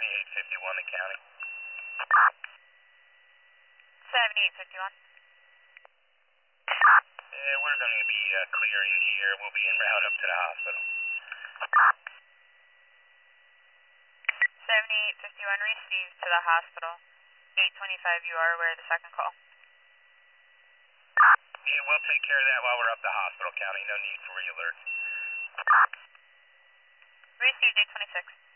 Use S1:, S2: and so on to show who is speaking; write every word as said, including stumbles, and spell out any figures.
S1: seventy-eight fifty-one, the county.
S2: seventy-eight fifty-one.
S1: Yeah, we're going to be uh, clearing here. We'll be en route up to the hospital.
S2: seventy-eight fifty-one received to the hospital. eight twenty-five, you are aware of the second call.
S1: Yeah, we'll take care of that while we're up the hospital, county. No need for re-alert.
S2: Received eight twenty-six.